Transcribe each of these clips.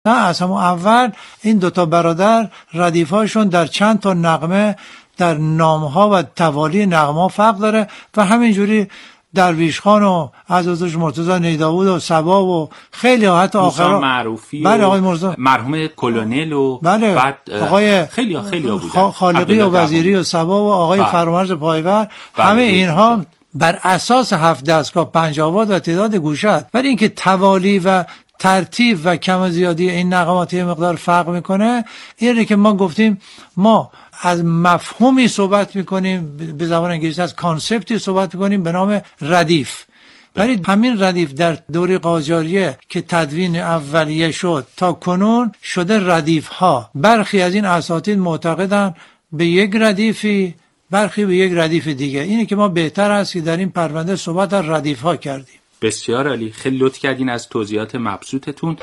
نه از همون اول این دوتا برادر ردیفهاشون در چند تا نغمه در نامها و توالی نغمه فرق داره و همینجوری درویش خان و عزازش مرتضی نیداود و صبا و خیلی ها حتی آخرها معروفی بله آقای مرزا مرحوم کلونل و بله بعد آقای خیلی بودن خالقی و وزیری و صبا و آقای فرامرز پایور همه اینها بر اساس 7 دستگاه 5 آواز و تعداد گوشه. ولی اینکه توالی و ترتیب و کم و زیادی این نغمات یه مقدار فرق میکنه، اینه که ما گفتیم ما از مفهومی صحبت میکنیم، به زبان انگلیسی از کانسپتی صحبت میکنیم به نام ردیف. ولی همین ردیف در دوره قاجاریه که تدوین اولیه شد تا کنون شده ردیف ها. برخی از این اساتید معتقدن به یک ردیفی، برخی به یک ردیف دیگه. اینه که ما بهتر است که در این پرونده صحبت در ردیف ها کردیم. بسیار عالی، خیلی لطف کردین از توضیحات مبسوطتون.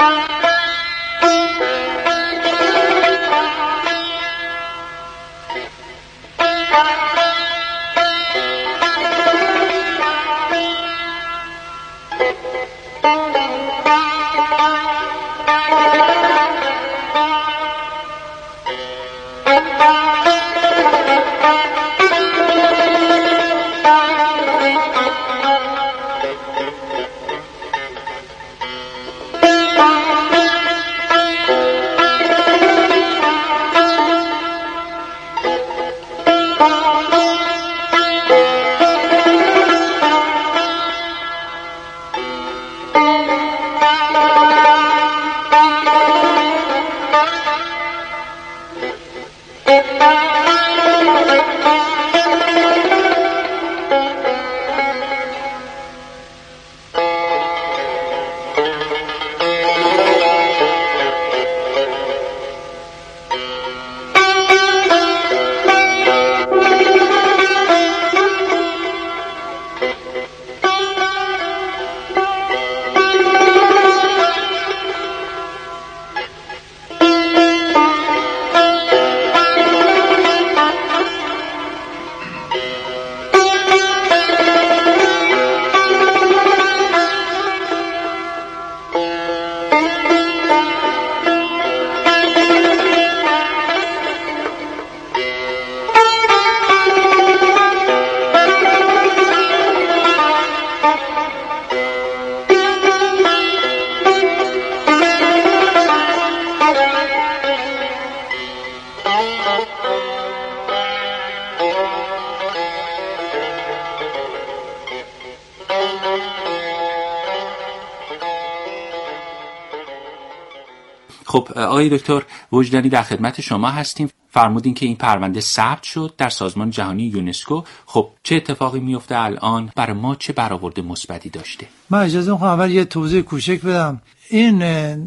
خب آقای دکتر وجدانی در خدمت شما هستیم. فرمودین که این پرونده ثبت شد در سازمان جهانی یونسکو. خب چه اتفاقی میفته الان؟ برای ما چه برآورد مثبتی داشته؟ من اجازه میخوام اول یه توضیح کوچک بدم. این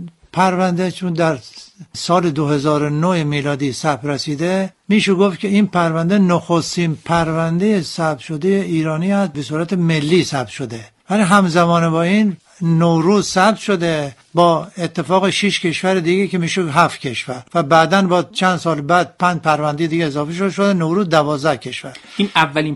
پرونده چون در سال 2009 میلادی ثبت رسیده، میشه گفت که این پرونده نخستین پرونده ثبت شده ایرانی است، به صورت ملی ثبت شده. ولی همزمان با این نوروز ثبت شده با اتفاق 6 کشور دیگه که میشه 7 کشور و بعداً با چند سال بعد 5 پرونده دیگه اضافه شده نوروز 12 کشور. این اولین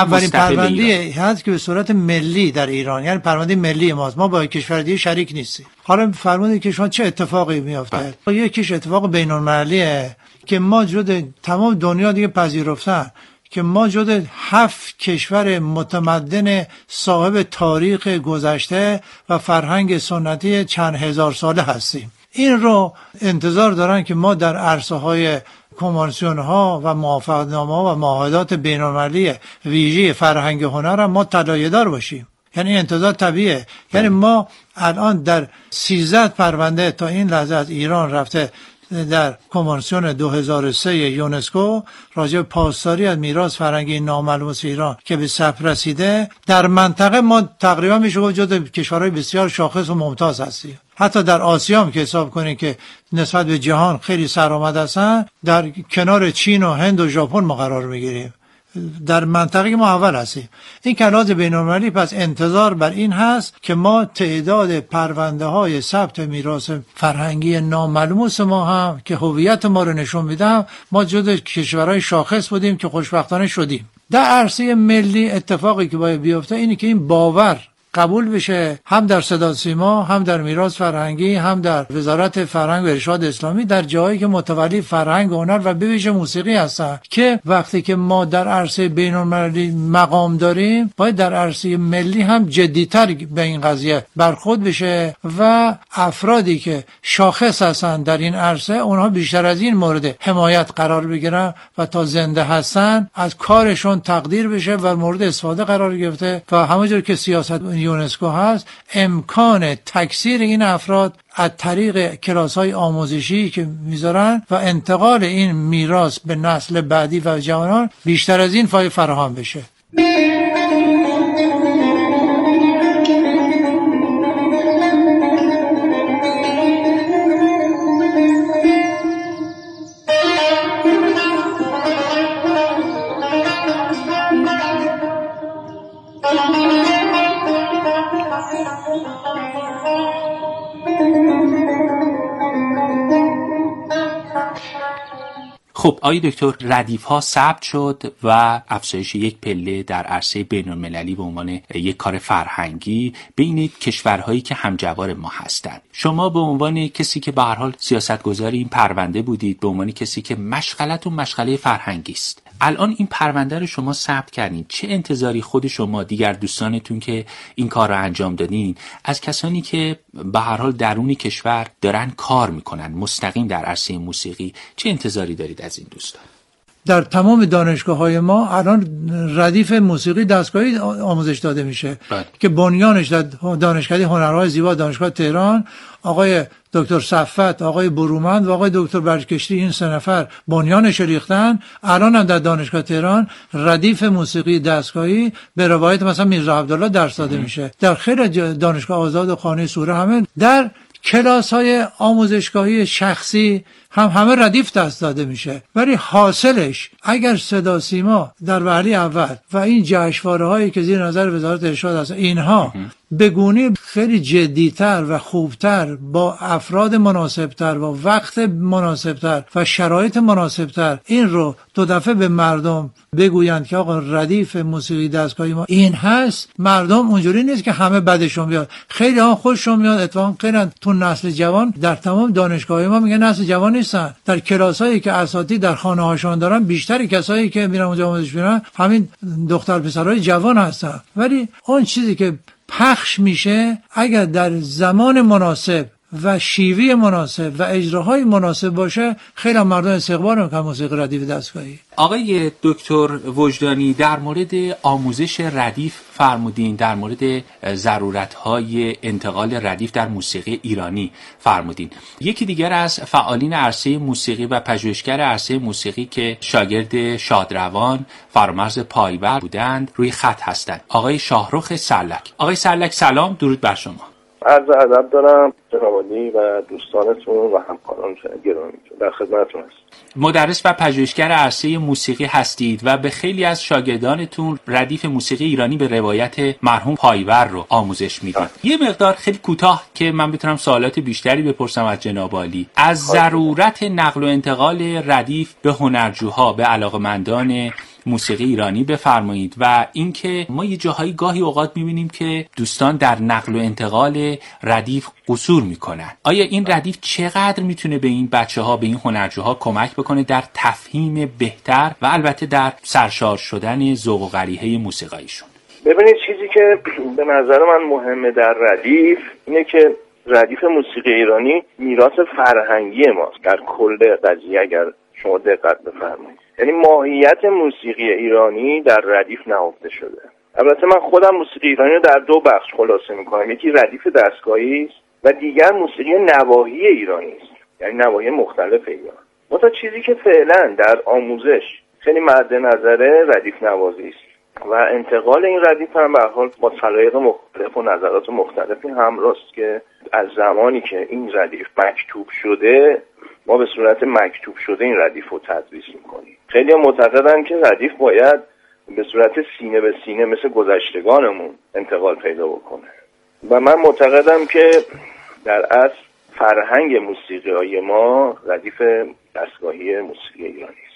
پرونده هست که به صورت ملی در ایران، یعنی پرونده ملی ماست. ما با کشور دیگه شریک نیستیم. حالا فرمودید که شما چه اتفاقی میفته؟ یکیش اتفاق بین‌المللیه که ما جدا تمام دنیا دیگه پذیرفتن که ما جدا 7 کشور متمدن صاحب تاریخ گذشته و فرهنگ سنتی چند هزار ساله هستیم. این رو انتظار دارن که ما در عرصه‌های کنوانسیون ها و موافقتنامه ها و معاهدات بین‌المللی ویژه فرهنگ هنر هم ما طلایه‌دار باشیم. یعنی انتظار طبیعیه. یعنی ما الان در 13 پرونده تا این لحظه از ایران رفته در کنوانسیون 2003 یونسکو راجع به پاسداری از میراث فرهنگی ناملموس ایران که به ثبت رسیده. در منطقه ما تقریبا میشه گفت جزو کشورهای بسیار شاخص و ممتاز هستیم. حتی در آسیا هم که حساب کنید که نسبت به جهان خیلی سرآمد هستن، در کنار چین و هند و ژاپن ما قرار میگیریم. در منطقه ما اول هستیم. این کلات بین‌المللی پس انتظار بر این هست که ما تعداد پرونده های ثبت میراث فرهنگی ناملموس ما هم که هویت ما رو نشون میده، ما جزو کشورهای شاخص بودیم که خوشبختانه شدیم. در عرصه ملی اتفاقی که باید بیفته اینه که این باور قبول بشه، هم در صدا سیما، هم در میراث فرهنگی، هم در وزارت فرهنگ و ارشاد اسلامی، در جایی که متولی فرهنگ و هنر و به ویژه موسیقی هستن، که وقتی که ما در عرصه بین‌المللی مقام داریم باید در عرصه ملی هم جدی‌تر به این قضیه برخورد بشه و افرادی که شاخص هستن در این عرصه اونها بیشتر از این مورد حمایت قرار بگیرن و تا زنده هستن از کارشون تقدیر بشه و مورد استفاده قرار گرفته و همونجور که سیاست یونسکو هست امکان تکثیر این افراد از طریق کلاس‌های آموزشی که میذارن و انتقال این میراث به نسل بعدی و جوانان بیشتر از این فراهم بشه. خب آقای دکتر، ردیف ها ثبت شد و افزایش یک پله در عرصه بین‌المللی به عنوان یک کار فرهنگی بین کشورهایی که همجوار ما هستند. شما به عنوان کسی که به هر حال سیاستگزار این پرونده بودید، به عنوان کسی که مشغلتون مشغله فرهنگی است، الان این پرونده رو شما ثبت کردین، چه انتظاری خود شما، دیگر دوستانتون که این کار رو انجام دادین، از کسانی که به هر حال درون کشور دارن کار میکنن مستقیم در عرصه موسیقی، چه انتظاری دارید از این دوستان؟ در تمام دانشگاه‌های ما الان ردیف موسیقی دستگاهی آموزش داده میشه که بنیانش در دانشکده هنرهای زیبا دانشگاه تهران آقای دکتر صفت، آقای برومند و آقای دکتر برکشتی، این سه نفر بنیانش ریختن. الان هم در دانشگاه تهران ردیف موسیقی دستگاهی به روایت مثلا میرزا عبدالله درس داده میشه. در خیلی دانشگاه آزاد و خانه سوره همه در کلاس‌های آموزشگاهی شخصی همه ردیف دست داده میشه. ولی حاصلش اگر صدا سیما در وهله اول و این جشنواره‌هایی که زیر نظر وزارت ارشاد هست اینها به گونه خیلی جدی‌تر و خوبتر با افراد مناسبتر و وقت مناسبتر و شرایط مناسبتر این رو دو دفعه به مردم بگویند که آقا ردیف موسیقی دستگاهی ما این هست، مردم اونجوری نیست که همه بدشون بیاد، خیلی ها خوششون میاد. اتفاقا خیلی تو نسل جوان در تمام دانشگاه‌های ما میگن نسل جوان نیستن. در کلاسایی که اساتید در خانه‌هاشون دارن بیشتر کسایی که میرن اونجا آموزش میبینن همین دختر پسرای جوان هستن. ولی اون چیزی که پخش میشه اگر در زمان مناسب و شیوه مناسب و اجراهای مناسب باشه خیلی مردم استقبال میکنن موسیقی ردیف دستگاهی. آقای دکتر وجدانی، در مورد آموزش ردیف فرمودین، در مورد ضرورت‌های انتقال ردیف در موسیقی ایرانی فرمودین. یکی دیگر از فعالین عرصه موسیقی و پژوهشگر عرصه موسیقی که شاگرد شادروان فرامرز پایور بودند روی خط هستند، آقای شاهرخ سرلک. آقای سرلک سلام، درود بر شما. عرض ادب دارم جناب عالی و دوستانتون و همکارانتون گرامی، در خدمتتون هستم. مدرس و پژوهشگر عرصه موسیقی هستید و به خیلی از شاگردانتون ردیف موسیقی ایرانی به روایت مرحوم پایور رو آموزش میدید. یه مقدار خیلی کوتاه که من بتونم سوالات بیشتری بپرسم از جناب عالی، از ضرورت نقل و انتقال ردیف به هنرجوها، به علاقه‌مندان موسیقی ایرانی بفرمایید و اینکه ما یه جاهایی گاهی اوقات می‌بینیم که دوستان در نقل و انتقال ردیف قصور میکنن. آیا این ردیف چقدر میتونه به این بچه‌ها، به این هنرجوها کمک بکنه در تفهیم بهتر و البته در سرشار شدن ذوق و غریحه موسیقاییشون؟ ببینید، چیزی که به نظر من مهمه در ردیف اینه که ردیف موسیقی ایرانی میراث فرهنگی ماست در کل قضیه. اگر شما دقت بفرمایید، یعنی ماهیت موسیقی ایرانی در ردیف نهفته شده. البته من خودم موسیقی ایرانی رو در دو بخش خلاصه میکنم، یکی ردیف دستگاهی است و دیگر موسیقی نواحی ایرانی است، یعنی نواحی مختلف ایران. مثلا چیزی که فعلا در آموزش خیلی مد نظره ردیف نوازی است و انتقال این ردیف هم به هر حال با سلایق مختلف و نظرات مختلفی همراه است که از زمانی که این ردیف مکتوب شده ما به صورت مکتوب شده این ردیف رو تدریس میکنیم. خیلی معتقدن که ردیف باید به صورت سینه به سینه مثل گذشتگانمون انتقال پیدا بکنه و من معتقدم که در اصل فرهنگ موسیقی ما ردیف دستگاهی موسیقی ایرانی است.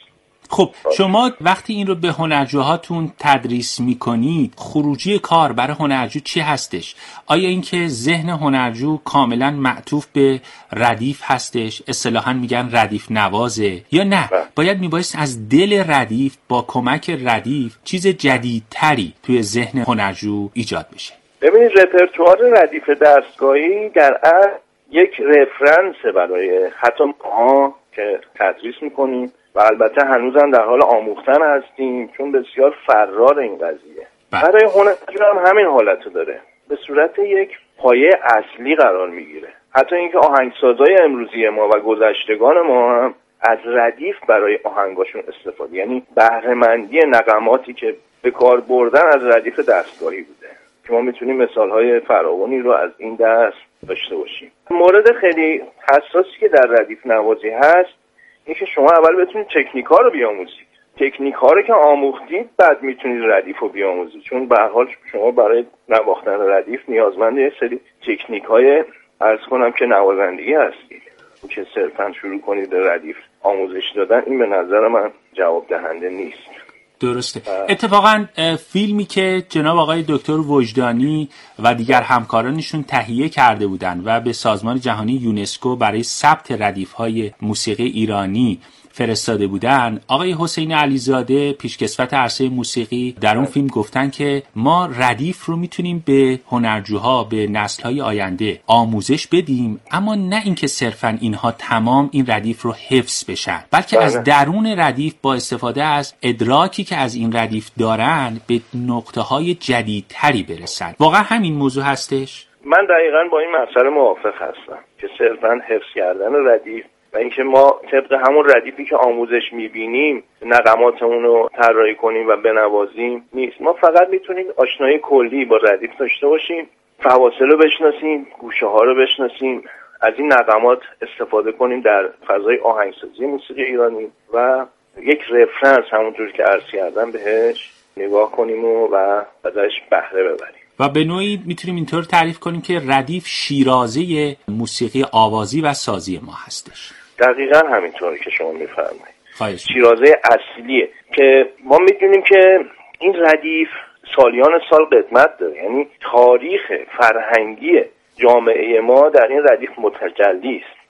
خب شما وقتی این رو به هنرجوهاتون تدریس میکنید، خروجی کار برای هنرجو چی هستش؟ آیا اینکه ذهن هنرجو کاملا معطوف به ردیف هستش، اصطلاحاً میگن ردیف نوازه، یا نه باید میبایست از دل ردیف با کمک ردیف چیز جدیدتری توی ذهن هنرجو ایجاد بشه؟ ببینید رپرتوار ردیف دستگاهی در اصل یک رفرنس برای حتی ما که تدریس میکنیم و البته هنوزم در حال آموختن هستیم، چون بسیار فرار این قضیه. برای هنرجو هم همین حالتو داره، به صورت یک پایه اصلی قرار میگیره. حتی اینکه آهنگسازای امروزی ما و گذشتگان ما هم از ردیف برای آهنگاشون استفاده، یعنی بهره‌مندی نغماتی که به کار بردن از ردیف دستگاهی بوده که ما میتونیم مثالهای فراوانی رو از این دست داشته باشیم. مورد خیلی حساسی که در ردیف نوازی هست این که شما اول بتونید تکنیک‌ها رو بیاموزید. تکنیک‌ها رو که آموختید بعد میتونید ردیف رو بیاموزید، چون به هر حال شما برای نواختن ردیف نیازمند یه سری تکنیک‌های عرض کنم که نوازندگی هستید که صرفاً شروع کنید به ردیف آموزش دادن. این به نظر من جواب دهنده نیست. درسته. اتفاقا فیلمی که جناب آقای دکتر وجدانی و دیگر همکارانشون تهیه کرده بودند و به سازمان جهانی یونسکو برای ثبت ردیف‌های موسیقی ایرانی فرستاده بودن، آقای حسین علیزاده پیشکسوت عرصه موسیقی در اون فیلم گفتن که ما ردیف رو میتونیم به هنرجوها، به نسل‌های آینده آموزش بدیم، اما نه اینکه صرفاً اینها تمام این ردیف رو حفظ بشن، بلکه از درون ردیف با استفاده از ادراکی که از این ردیف دارن به نقطه‌های جدیدتری برسن. واقعا همین موضوع هستش؟ من دقیقاً با این مسئله موافق هستم که صرفاً حفظ کردن ردیف و اینکه ما طبق همون ردیفی که آموزش می‌بینیم نغماتمون رو طراحی کنیم و بنوازیم نیست. ما فقط میتونیم آشنایی کلی با ردیف داشته باشیم، فواصل رو بشناسیم، گوشه‌ها رو بشناسیم، از این نغمات استفاده کنیم در فضای آهنگسازی موسیقی ایرانی و یک رفرنس همونطور که عرض کردم بهش نگاه کنیم و ازش بهره ببریم. و به نوعی میتونیم اینطور تعریف کنیم که ردیف شیرازه موسیقی آوازی و سازی ما هستش. دقیقاً همینطوری که شما میفرمایید. شیرازه اصلیه که ما میدونیم که این ردیف سالیان سال قدمت داره، یعنی تاریخ فرهنگی جامعه ما در این ردیف متجلی است.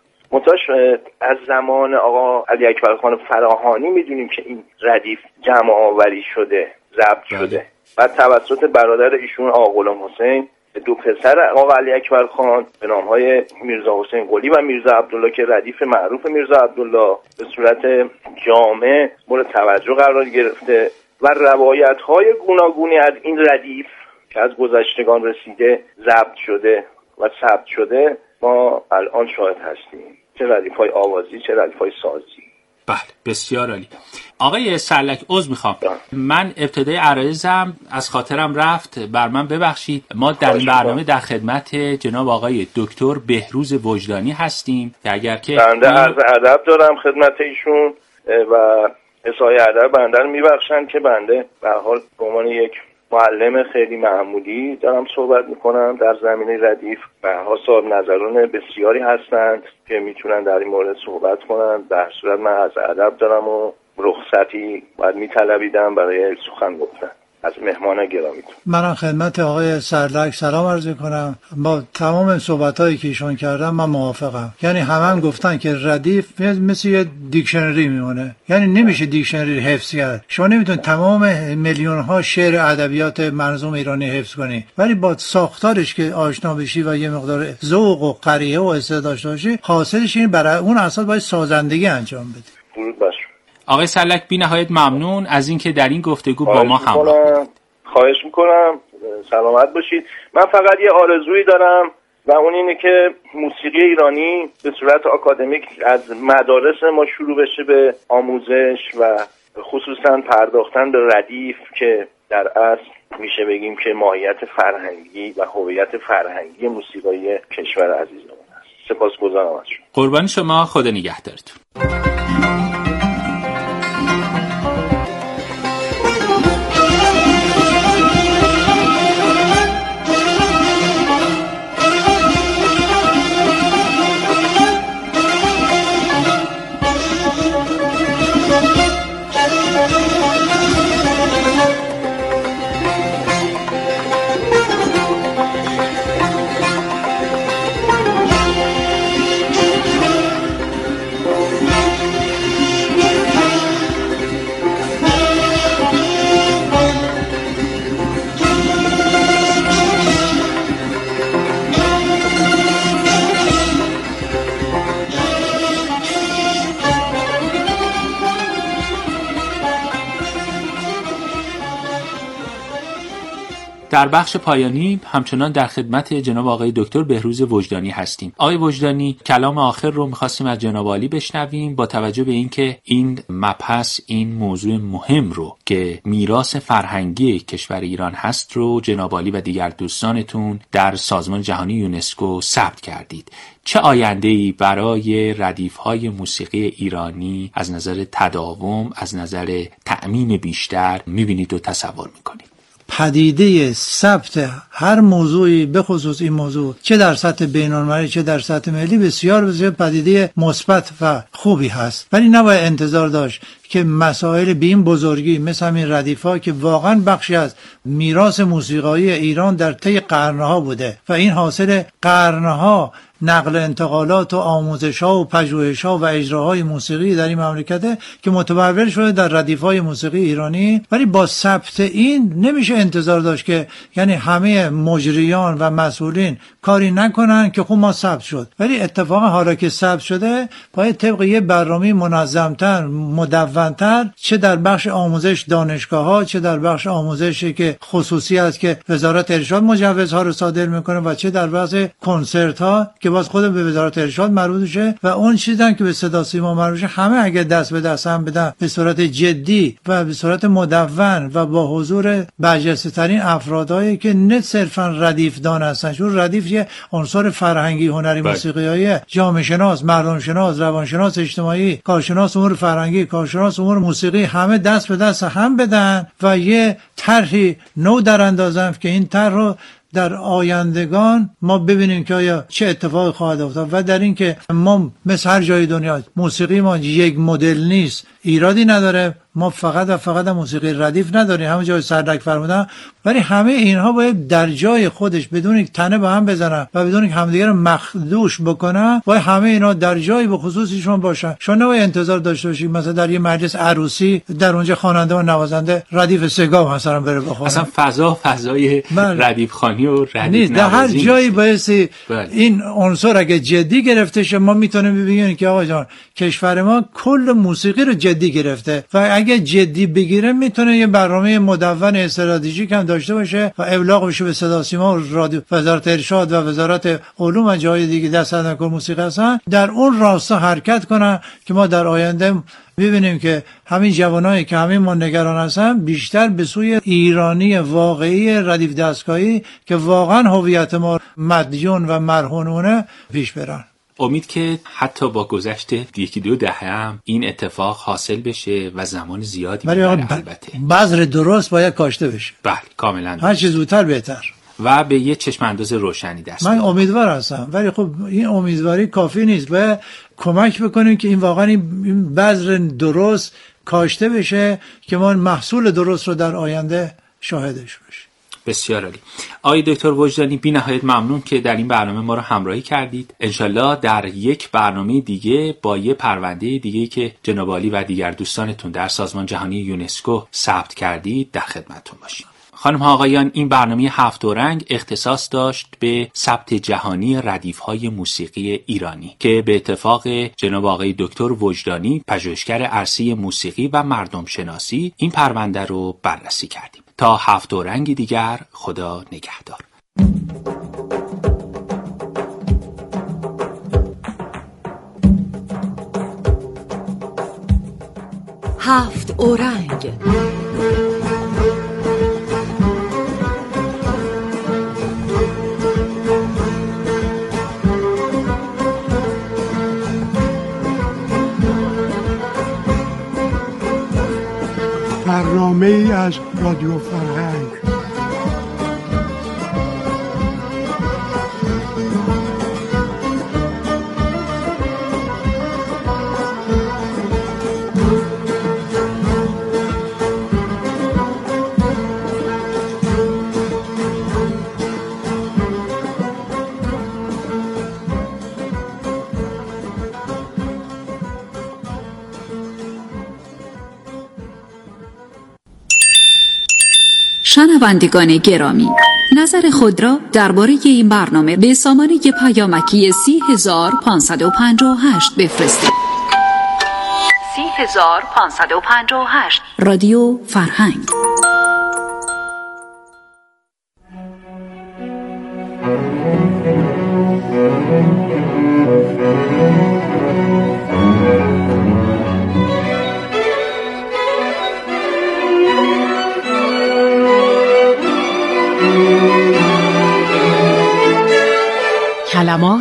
از زمان آقا علی اکبر خان فراهانی میدونیم که این ردیف جمع آوری شده، ضبط شده و توسط برادر ایشون آقا غلام حسین، دو پسر آقا علی اکبر خان به نامهای میرزا حسین قلی و میرزا عبدالله که ردیف معروف میرزا عبدالله به صورت جامع مورد توجه قرار گرفته و روایت‌های گوناگونی از این ردیف که از گذشتگان رسیده ضبط شده و ثبت شده ما الان شاهد هستیم، چه ردیف‌های آوازی چه ردیف‌های سازی. بله بسیار عالی. آقای سرلک عذر میخوام، من ابتدای عرایزم از خاطرم رفت، بر من ببخشید. ما در این برنامه در خدمت جناب آقای دکتر بهروز وجدانی هستیم که اگر که بنده عرض ادب دارم خدمت ایشون و اظهار ادب بنده رو میبخشن که بنده به هر حال به عنوان یک معلم خیلی معمولی دارم صحبت میکنم در زمینه ردیف و ها صاحب نظران بسیاری هستند که میتونن در این مورد صحبت کنن. در صورت من از ادب دارم و رخصتی باید میطلبیدم برای سخن گفتن از مهمان گرامیتون. من خدمت آقای سرلک سلام عرض کنم. با تمام صحبتایی که ایشون کردن من موافقم. یعنی هم گفتن که ردیف مثل یه دیکشنری میمونه، یعنی نمیشه دیکشنری حفظ کرد. شما نمیتونید تمام میلیون ها شعر ادبیات منظوم ایرانی حفظ کنی، ولی با ساختارش که آشنا بشی و یه مقدار ذوق و قریه و استعداد داشته باشی، حاصلش این برای اون اساس باید سازندگی انجام بدی. درود بر شما. آقای سرلک بی نهایت ممنون از اینکه در این گفتگو با ما همراه بودید. خواهش میکنم، سلامت باشید. من فقط یه آرزویی دارم و اون اینه که موسیقی ایرانی به صورت آکادمیک از مدارس ما شروع بشه به آموزش و خصوصا پرداختن به ردیف که در اصل میشه بگیم که ماهیت فرهنگی و هویت فرهنگی موسیقی کشور عزیزمون است. سپاسگزارم از شما. قربان شما، خدا نگهدارتون. در بخش پایانی همچنان در خدمت جناب آقای دکتر بهروز وجدانی هستیم. آقای وجدانی، کلام آخر رو می‌خواستیم از جناب عالی بشنویم با توجه به اینکه این مبحث، این موضوع مهم رو که میراث فرهنگی کشور ایران هست رو جناب عالی و دیگر دوستانتون در سازمان جهانی یونسکو ثبت کردید. چه آینده‌ای برای ردیف‌های موسیقی ایرانی از نظر تداوم، از نظر تأمین بیشتر می‌بینید و تصور می‌کنید؟ پدیده ثبت هر موضوعی به خصوص این موضوع چه در سطح بین‌المللی چه در سطح ملی بسیار بسیار پدیده مثبت و خوبی هست، ولی نباید انتظار داشت که مسائل به این بزرگی مثل همین ردیف‌ها که واقعا بخشی از میراث موسیقایی ایران در طی قرن‌ها بوده و این حاصل قرن‌ها نقل انتقالات و آموزش‌ها و پژوهش‌ها و اجراهای موسیقی در این مملکت که متبلور شده در ردیف‌های موسیقی ایرانی. ولی با ثبت این نمیشه انتظار داشت که یعنی همه مجریان و مسئولین کاری نکنن که خب ما ثبت شد، ولی اتفاقا حالا که ثبت شده باید طبق یه برنامه منظم‌تر، مدون‌تر، چه در بخش آموزش دانشگاه‌ها، چه در بخش آموزشی که خصوصی است که وزارت ارشاد مجوزها رو صادر میکنه و چه در بخش کنسرت‌ها که باز خود به وزارت ارشاد مربوط شه و اون چیزایی که به صدا سیما مربوط شه، همه اگه دست به دست هم بدن به صورت جدی و به صورت مدون و با حضور برجسته‌ترین افرادایی که نه صرفا ردیف دان هستن، چون ردیف یه عنصر فرهنگی، هنری، موسیقیایی، جامعه شناس، مردم شناس، روانشناس اجتماعی، کارشناس امور فرهنگی، کارشناس امور موسیقی، همه دست به دست هم بدن و یه طرحی نو در اندازن که این طرح رو در آیندگان ما ببینیم که آیا چه اتفاقی خواهد افتاد و در این که ما مثل هر جای دنیا موسیقی ما یک مدل نیست، ایرادی نداره، ما فقط و فقط موسیقی ردیف نداریم، همه جای سردک فرمودن، ولی همه اینها باید در جای خودش بدون اینکه تنه به هم بزنن و بدون اینکه همدیگه رو مخدوش بکنن، باید همه اینا در جای به خصوصیشون باشن. شما نباید انتظار داشته باشید مثلا در یه مجلس عروسی در اونجا خواننده و نوازنده ردیف سگا مثلا بره بخونه. اصلا فضای ردیف خوانی و ردیف در هر جایی باید این عنصر اگه جدی گرفته شه، ما میتونیم ببینیم که آقا جان کشور ما کل موسیقی رو جدی گرفته و اگه جدی بگیره میتونه یه برنامه مدون استراتژیک هم داشته باشه و ابلاغ بشه به صدا سیما و رادیو، وزارت ارشاد و وزارت علوم و جای دیگه دست از کار موسیقی هستن، در اون راستا حرکت کنن که ما در آینده ببینیم که همین جوانایی که همین ما نگران هستن بیشتر به سوی ایرانی واقعی ردیف دستگاهی که واقعا هویت ما مدیون و مرهونونه پیش برن. امید که حتی با گذشت یکی دو دهه هم این اتفاق حاصل بشه و زمان زیادی میبره. البته بذر درست باید کاشته بشه. بله کاملا هر چه زودتر بهتر و به یه چشم انداز روشنی دست من امیدوار هستم، ولی خب این امیدواری کافی نیست، باید کمک بکنیم که این واقعا این بذر درست کاشته بشه که ما محصول درست رو در آینده شاهدش باشیم. بسیار عالی. آقای دکتر وجدانی، بی نهایت ممنون که در این برنامه ما رو همراهی کردید. انشالله در یک برنامه دیگه با یه پرونده دیگه که جناب عالی و دیگر دوستانتون در سازمان جهانی یونسکو ثبت کردید در خدمتتون باشیم. خانم ها آقایان، این برنامه هفت رنگ اختصاص داشت به ثبت جهانی ردیف‌های موسیقی ایرانی که به اتفاق جناب آقای دکتر وجدانی، پژوهشگر عرصه موسیقی و مردم شناسی، این پرونده رو بررسی کردیم. تا هفت رنگی دیگر، خدا نگهدار. هفت رنگ. برنامه ای از رادیو فرهنگ. شنوندگان گرامی، نظر خود را درباره این برنامه به سامانه پیامکی 30558 بفرستید. 30558 رادیو فرهنگ.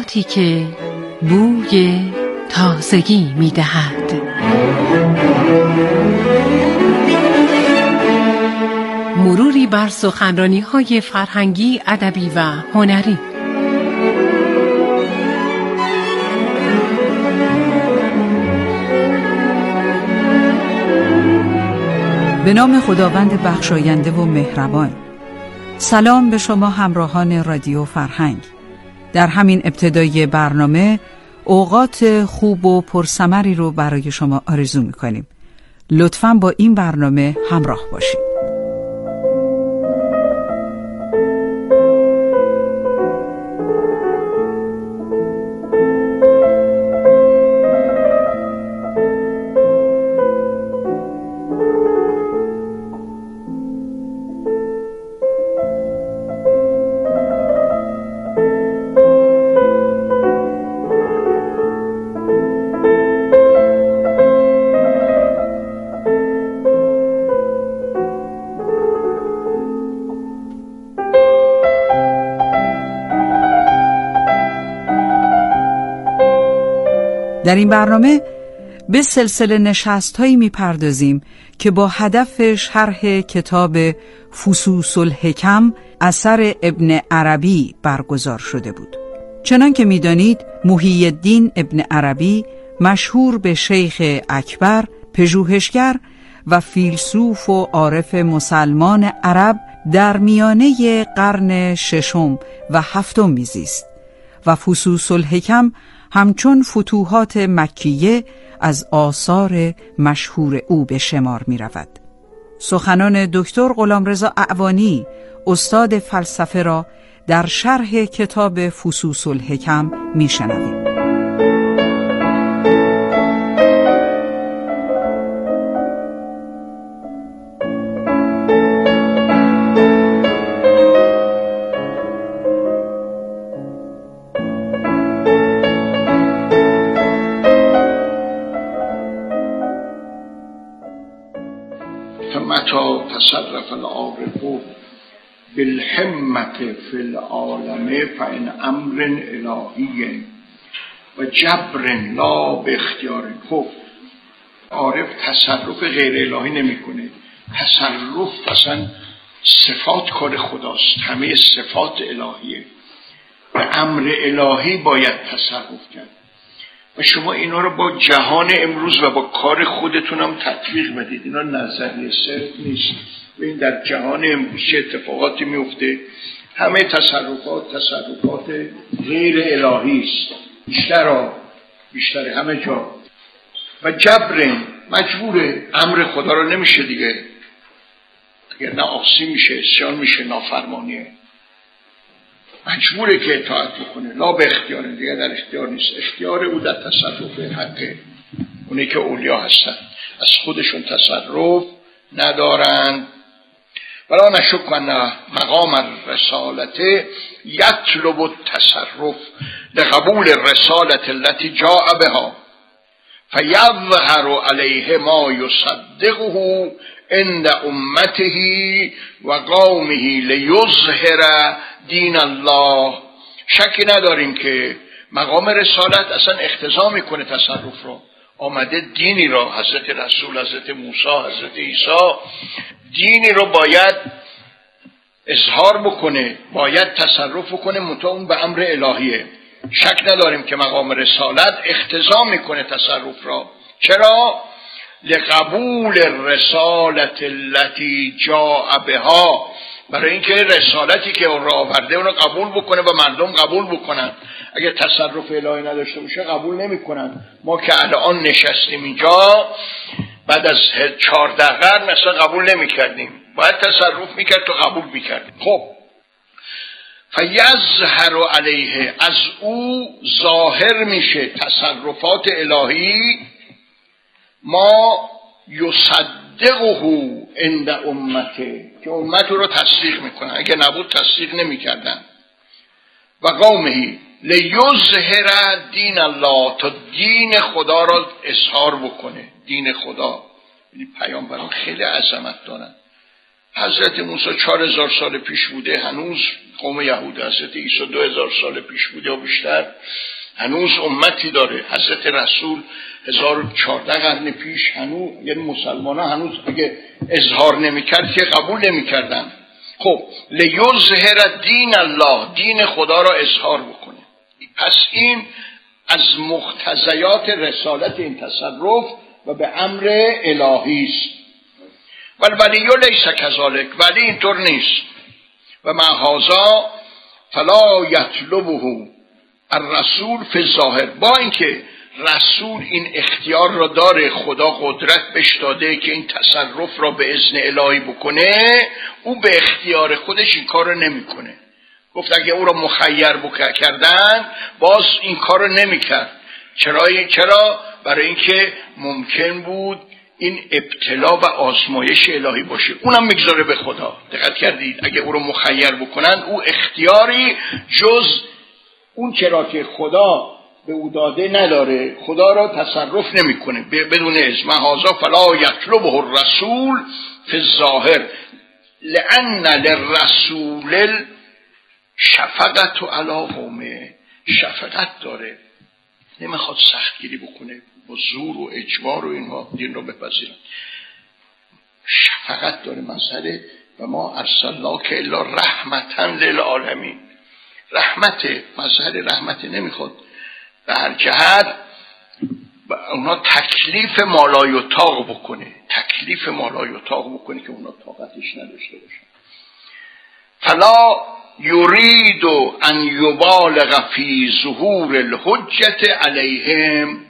ساعتی که بوی تازگی می دهد. مروری بر سخنرانی‌های فرهنگی، ادبی و هنری. به نام خداوند بخشاینده و مهربان. سلام به شما همراهان رادیو فرهنگ. در همین ابتدای برنامه اوقات خوب و پرثمری رو برای شما آرزو می‌کنیم. لطفاً با این برنامه همراه باشید. در این برنامه به سلسله نشست‌هایی می‌پردازیم که با هدف شرح کتاب فصوص الحکم اثر ابن عربی برگزار شده بود. چنان که می‌دانید محی الدین ابن عربی مشهور به شیخ اکبر، پژوهشگر و فیلسوف و عارف مسلمان عرب در میانه قرن ششم و هفتم میزیست و فصوص الحکم همچون فتوحات مکیه از آثار مشهور او به شمار می رود. سخنان دکتر غلامرضا اعوانی استاد فلسفه را در شرح کتاب فصوص الحکم می شنویم. متى تصرف العارف بالحمة في العالم فإن امر الهی و جبر لا باختیار. خب عارف تصرف غیر الهی نمیکنه. تصرف اصلا صفات کار خداست، همه صفات الهیه. به امر الهی باید تصرف کرد و شما اینا رو با جهان امروز و با کار خودتون هم تطبیق بدید. اینا نظریه صرف نیست. و این در جهان امروز چه اتفاقاتی میفته؟ همه تصرفات غیر الهی است. بیشتر همه جا. و جبر مجبوره، امر خدا رو نمیشه دیگه. اگر نه عاصی میشه، عصیان میشه، نافرمانیه. مجبوره که اطاعت بکنه. لا به اختیار، دیگه در اختیار نیست. اختیار او در تصرف حقه. اونی که اولیا هستن از خودشون تصرف ندارند. ولا نشک ان مقام الرسالت یطلب التصرف لقبول الرسالت التي جاء بها فیظهر علیه ما یصدقه عند امته و قومه لیظهر دین الله. شکی نداریم که مقام رسالت اصلا اقتضا میکنه تصرف رو. آمده دینی را، حضرت رسول، حضرت موسی، حضرت عیسی، دینی رو باید اظهار بکنه، باید تصرف بکنه، منتها اون به امر الهیه. شک نداریم که مقام رسالت اقتضا میکنه تصرف را. چرا؟ لقبول الرسالت التي جاء بها، برای اینکه رسالتی که اون را آورده اون را قبول بکنه و مردم قبول بکنن. اگه تصرف الهی نداشته باشه قبول نمیکنن. ما که الان نشستیم اینجا بعد از 14 قرن مثلا قبول نمیکردیم، باید تصرف میکرد تو قبول میکردیم. خب فیظهر علیه، از او ظاهر میشه تصرفات الهی، ما یصدقه عند امته، که امت رو تصدیق میکنن. اگه نبود تصدیق نمیکردن. و قومه لیظهر دین الله، تا دین خدا را اظهار بکنه. دین خدا، پیامبران خیلی عظمت دارن. حضرت موسی 4000 سال پیش بوده، هنوز قوم یهود حضرت عیسی 2000 سال پیش بوده و بیشتر، هنوز امتی داره. حضرت رسول 1014 قرن پیش هنوز، یعنی مسلمان ها هنوز اگه اظهار نمیکرد که قبول نمیکردن. خب لیظهر دین الله، دین خدا را اظهار بکنه. پس این از مقتضیات رسالت این تصرف و به امر الهی است. ولی لیس کذالک، ولی اینطور نیست. و مع هذا فلا یطلبه الرسول فی الظاهر، با اینکه رسول این اختیار را داره، خدا قدرت بهش داده که این تصرف را به اذن الهی بکنه، او به اختیار خودش این کار رو نمیکنه. گفت اگه او را مخیر کردن باز این کار رو نمیکرد. چرا؟ برای اینکه ممکن بود این ابتلا و آزمایش الهی باشه، اونم میگذاره به خدا. دقت کردید؟ اگه او رو مخیر بکنن، او اختیاری جز اون چرا که خدا به او داده نداره، خدا را تصرف نمیکنه بدون اذن. هذا فلا یطلبه الرسول فی الظاهر لان للرسول شفقت علی قومه، شفقت داره، نمیخواد سختگیری بکنه با زور و اجبار و اینها دین رو بپذیرن. شفقت داره مسئله. و ما ارسلناک الا رحمتا للعالمین، رحمت، مظهر رحمت، نمیخواد به هر جهت اونا تکلیف مالایطاق بکنه، تکلیف مالایطاق بکنه که اونا طاقتش نداشته باشن. فلا یرید ان یبالغ فی ظهور الحجت علیهم،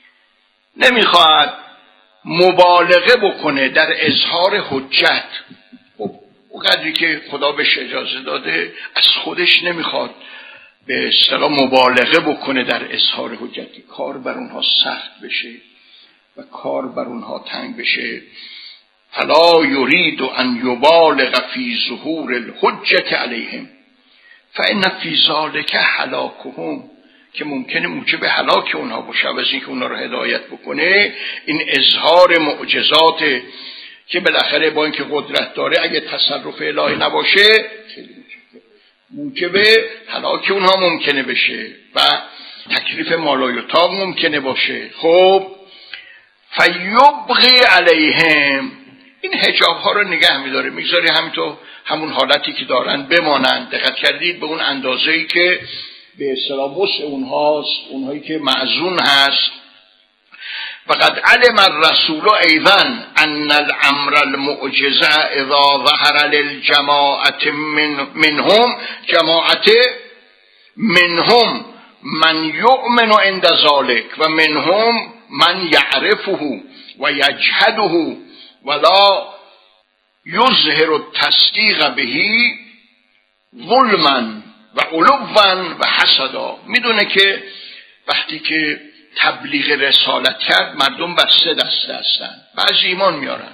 نمیخواد مبالغه بکنه در اظهار حجت. خب اون قدری که خدا بهش اجازه داده از خودش نمیخواد به اصطلاح مبالغه بکنه در اظهار حجت، که کار بر اونها سخت بشه و کار بر اونها تنگ بشه. فلا یرید ان یبالغ فی ظهور الحجت علیهم فان فی ذلک هلاکهم، که ممکنه موجب هلاک اونها باشه. از اینکه اونها رو هدایت بکنه، این اظهار معجزات که بالاخره با اینکه قدرت داره اگه تصرف الهی نباشه موجب هلاک اونها ممکنه بشه و تکلیف مالایطاق ممکنه باشه. خب فیبغی علیهم، این حجاب ها رو نگه میداره، میگذاره همینطور همون حالتی که دارن بمانند. دقت کردید؟ به اون اندازه‌ای که به اصطلاح وسع اونهاست، اونهایی که معزون هست. فقد علم الرسول ایضا ان الامر المعجزه اذا ظهر للجماعه منهم جماعه منهم من یؤمن عند ذلك و منهم من یعرفه و یجهده ولا یظهر التصدیق بهی ظلما و علوا و حسدا. میدونه که وقتی که تبلیغ رسالت کرد مردم بر 3 دسته هستن. بعضی ایمان میارن،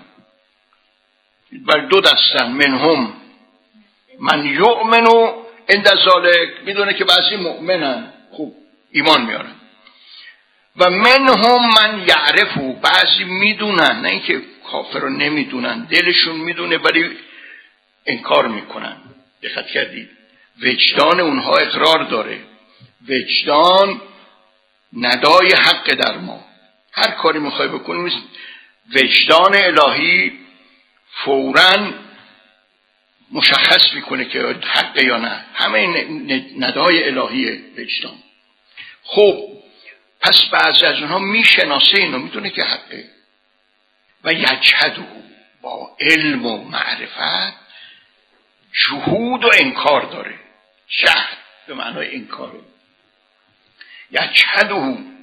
بر 2 دستن، منهم من یؤمن عند ذلک، میدونه که بعضی مؤمنن، خوب ایمان میارن، و منهم من یعرفو، بعضی میدونن، نه اینکه کافر رو نمیدونن، دلشون میدونه ولی انکار میکنن. دقت کردید؟ وجدان اونها اقرار داره، وجدان ندای حق در ما. هر کاری میخوای بکنی وجدان الهی فوراً مشخص میکنه که حق یا نه، همه این ندای الهی وجدان. خب پس بعضی از اونها میشناسه اینو، میدونه که حقه، و یجهده، با علم و معرفت جهود و انکار داره. جهد به معنای انکاره. یجهده